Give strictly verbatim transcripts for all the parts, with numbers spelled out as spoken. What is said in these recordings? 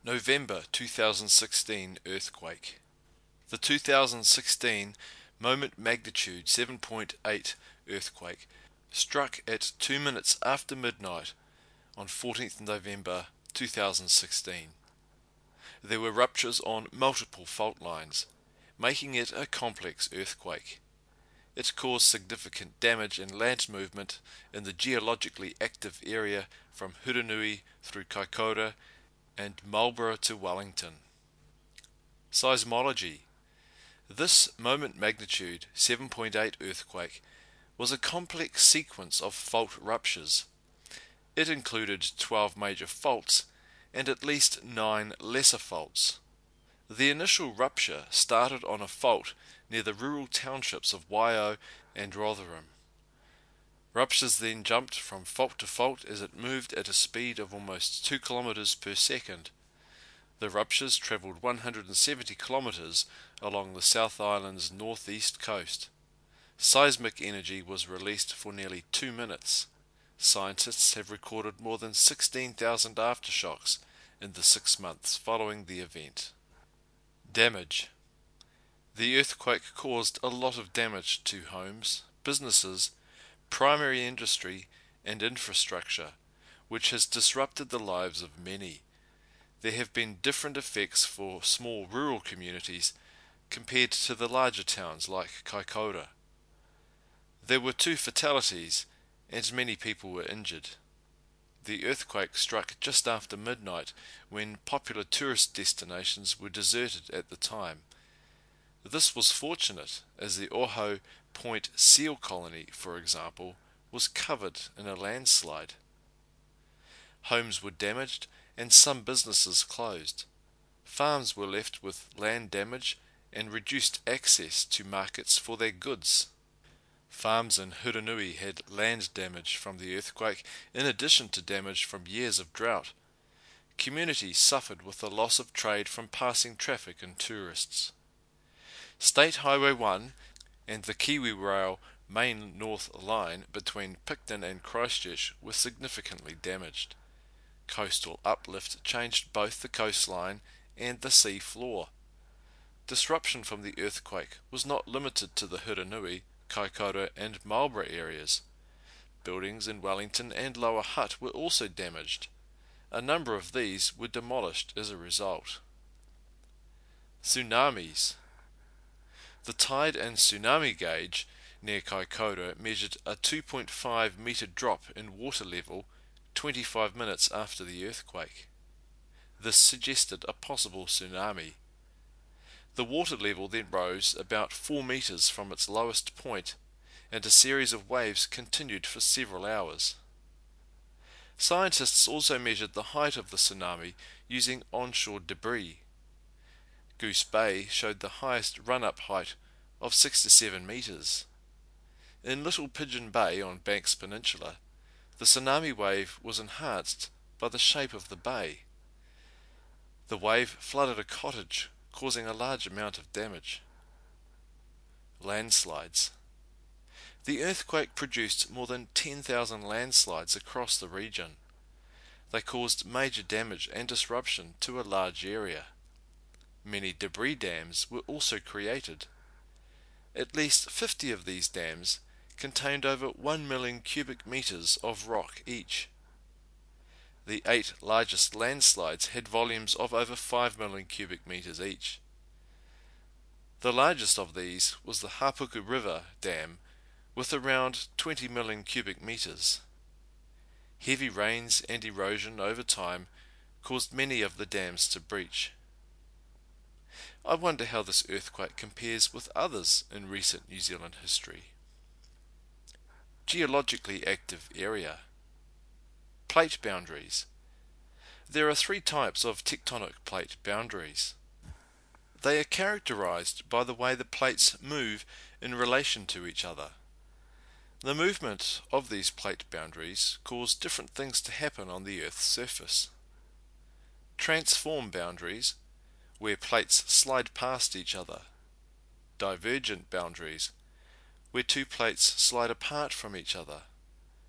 November two thousand sixteen earthquake. The two thousand sixteen moment magnitude seven point eight earthquake struck at two minutes after midnight on fourteenth November two thousand sixteen. There were ruptures on multiple fault lines, making it a complex earthquake. It caused significant damage and land movement in the geologically active area from Hurunui through Kaikoura and Marlborough to Wellington. Seismology. This moment magnitude seven point eight earthquake was a complex sequence of fault ruptures. It included twelve major faults and at least nine lesser faults. The initial rupture started on a fault near the rural townships of Waiau and Rotherham. Ruptures then jumped from fault to fault as it moved at a speed of almost two kilometers per second. The ruptures travelled one hundred seventy kilometers along the South Island's northeast coast. Seismic energy was released for nearly two minutes. Scientists have recorded more than sixteen thousand aftershocks in the six months following the event. Damage. The earthquake caused a lot of damage to homes, businesses, primary industry and infrastructure, which has disrupted the lives of many. There have been different effects for small rural communities compared to the larger towns like Kaikoura. There were two fatalities and many people were injured. The earthquake struck just after midnight when popular tourist destinations were deserted at the time. This was fortunate as the Oho Point seal colony, for example, was covered in a landslide. Homes were damaged and some businesses closed. Farms were left with land damage and reduced access to markets for their goods. Farms in Hurunui had land damage from the earthquake in addition to damage from years of drought. Communities suffered with the loss of trade from passing traffic and tourists. State Highway one and the KiwiRail main north line between Picton and Christchurch were significantly damaged. Coastal uplift changed both the coastline and the sea floor. Disruption from the earthquake was not limited to the Hurunui, Kaikoura and Marlborough areas. Buildings in Wellington and Lower Hutt were also damaged. A number of these were demolished as a result. Tsunamis. The tide and tsunami gauge near Kaikoura measured a two point five metre drop in water level twenty-five minutes after the earthquake. This suggested a possible tsunami. The water level then rose about four metres from its lowest point, and a series of waves continued for several hours. Scientists also measured the height of the tsunami using onshore debris. Goose Bay showed the highest run-up height of sixty-seven metres. In Little Pigeon Bay on Banks Peninsula, the tsunami wave was enhanced by the shape of the bay. The wave flooded a cottage, causing a large amount of damage. Landslides. The earthquake produced more than ten thousand landslides across the region. They caused major damage and disruption to a large area. Many debris dams were also created. At least fifty of these dams contained over one million cubic metres of rock each. The eight largest landslides had volumes of over five million cubic metres each. The largest of these was the Hapuku River Dam with around twenty million cubic metres. Heavy rains and erosion over time caused many of the dams to breach. I wonder how this earthquake compares with others in recent New Zealand history. Geologically active area. Plate boundaries. There are three types of tectonic plate boundaries. They are characterized by the way the plates move in relation to each other. The movement of these plate boundaries cause different things to happen on the Earth's surface. Transform boundaries, where plates slide past each other. Divergent boundaries, where two plates slide apart from each other.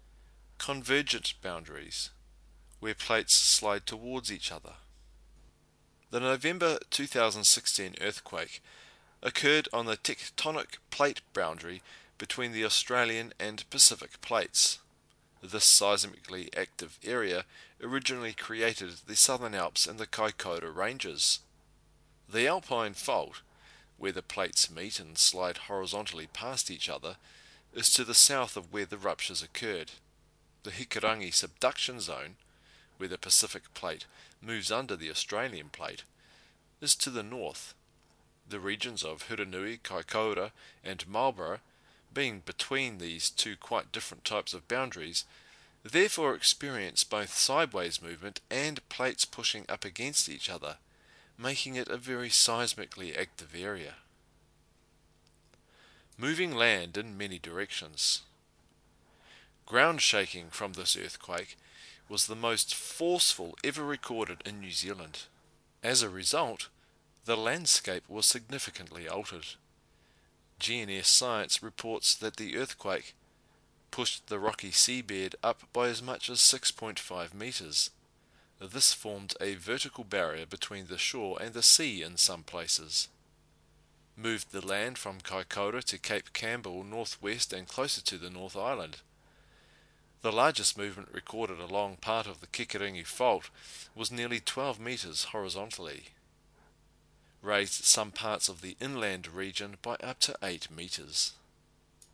Convergent boundaries, where plates slide towards each other. The November two thousand sixteen earthquake occurred on the tectonic plate boundary between the Australian and Pacific plates. This seismically active area originally created the Southern Alps and the Kaikoura Ranges. The Alpine Fault, where the plates meet and slide horizontally past each other, is to the south of where the ruptures occurred. The Hikurangi subduction zone, where the Pacific plate moves under the Australian plate, is to the north. The regions of Huranui, Kaikoura, and Marlborough, being between these two quite different types of boundaries, therefore experience both sideways movement and plates pushing up against each other, making it a very seismically active area. Moving land in many directions. Ground shaking from this earthquake was the most forceful ever recorded in New Zealand. As a result, the landscape was significantly altered. G N S Science reports that the earthquake pushed the rocky seabed up by as much as six point five metres. This formed a vertical barrier between the shore and the sea in some places. Moved the land from Kaikoura to Cape Campbell northwest and closer to the North Island. The largest movement recorded along part of the Kikaringi Fault was nearly twelve metres horizontally. Raised some parts of the inland region by up to eight metres.